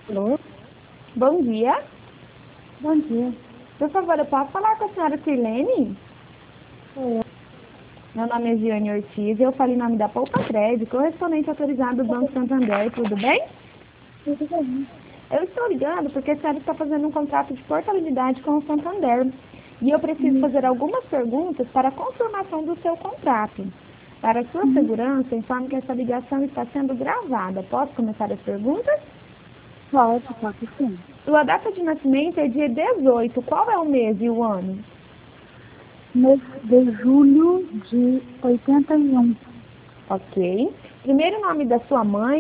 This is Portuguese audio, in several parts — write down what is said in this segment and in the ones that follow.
Alô? Bom dia. Bom dia. Por favor, eu posso falar com a senhora Sirlene? É, Meu nome é Giane Ortiz e eu falo em nome da Poupa Crédito, correspondente autorizado do Banco Santander. Tudo bem? tudo bem. Eu estou ligando porque a senhora está fazendo um contrato de portabilidade com o Santander. E eu preciso Sim, fazer algumas perguntas para a confirmação do seu contrato. Para sua sim. segurança, informo que essa ligação está sendo gravada. Posso começar as perguntas? Pode sim. Sua data de nascimento é dia 18. Qual é o mês e o ano? Mês de julho de 81. Ok. Primeiro nome da sua mãe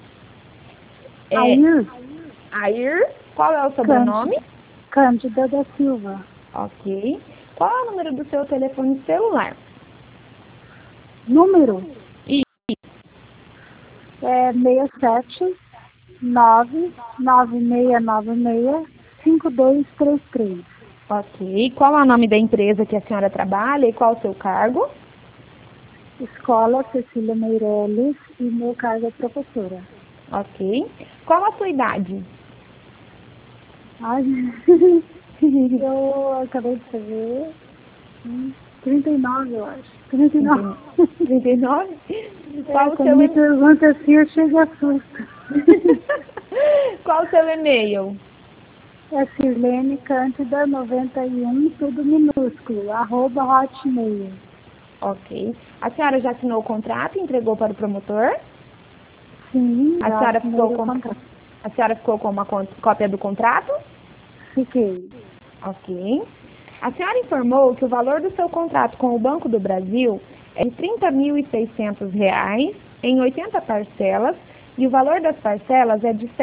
é Air Air. Qual é o sobrenome? Cândida, Cândida da Silva. Ok. Qual é o número do seu telefone celular? Número E, é 67 99696 5233. ok. Qual é o nome da empresa que a senhora trabalha e qual o seu cargo? Escola Cecília Meirelles e meu cargo é professora. Ok. Qual a sua idade? Ai, eu acabei de fazer 39, eu acho. 39. 39? É, Qual o quando seu me pergunta assim, eu chego a susto. Qual o seu e-mail? É Sirlene Cândida 91, tudo minúsculo, @hotmail. Ok. A senhora já assinou o contrato e entregou para o promotor? Sim, A já senhora assinei ficou o com, contrato. a senhora ficou com uma cópia do contrato? Fiquei. Ok. A senhora informou que o valor do seu contrato com o Banco do Brasil é de R$ 30.600 em 80 parcelas e o valor das parcelas é de R$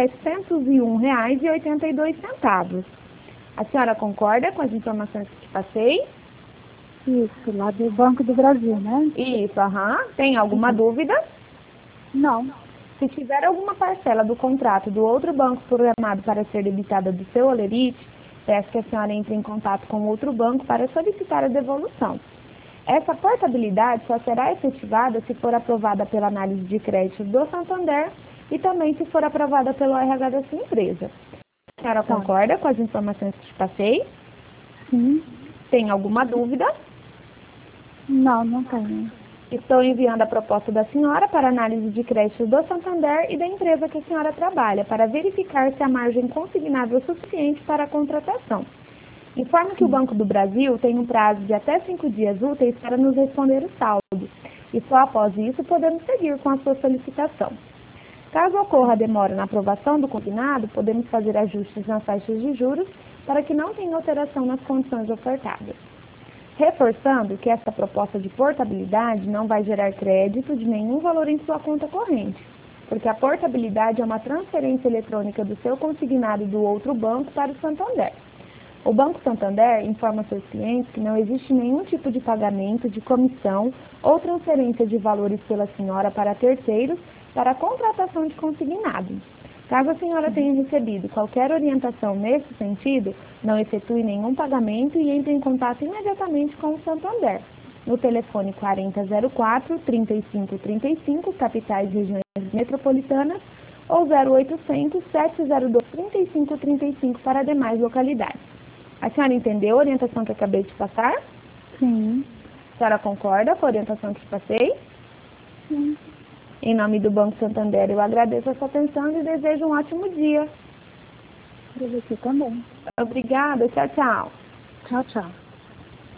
701,82. A senhora concorda com as informações que te passei? Isso, lá do Banco do Brasil, né? Isso, aham. Tem alguma Uhum. dúvida? Não. Se tiver alguma parcela do contrato do outro banco programado para ser debitada do seu holerite, peço que a senhora entre em contato com outro banco para solicitar a devolução. Essa portabilidade só será efetivada se for aprovada pela análise de crédito do Santander e também se for aprovada pelo RH da sua empresa. A senhora Tá. concorda com as informações que te passei? Sim. Tem alguma dúvida? Não, não tenho. Estou enviando a proposta da senhora para análise de crédito do Santander e da empresa que a senhora trabalha, para verificar se a margem consignável é suficiente para a contratação. Informo que o Sim. Banco do Brasil tem um prazo de até 5 dias úteis para nos responder o saldo, e só após isso podemos seguir com a sua solicitação. Caso ocorra demora na aprovação do combinado, podemos fazer ajustes nas taxas de juros para que não tenha alteração nas condições ofertadas. Reforçando que esta proposta de portabilidade não vai gerar crédito de nenhum valor em sua conta corrente, porque a portabilidade é uma transferência eletrônica do seu consignado do outro banco para o Santander. O Banco Santander informa seus clientes que não existe nenhum tipo de pagamento de comissão ou transferência de valores pela senhora para terceiros para a contratação de consignado. Caso a senhora tenha recebido qualquer orientação nesse sentido, não efetue nenhum pagamento e entre em contato imediatamente com o Santander, no telefone 4004-3535, capitais e regiões metropolitanas, ou 0800-702-3535 para demais localidades. A senhora entendeu a orientação que acabei de passar? Sim. A senhora concorda com a orientação que te passei? Sim. Em nome do Banco Santander, eu agradeço a sua atenção e desejo um ótimo dia. Pra você também. Obrigada, tchau, tchau. Tchau, tchau.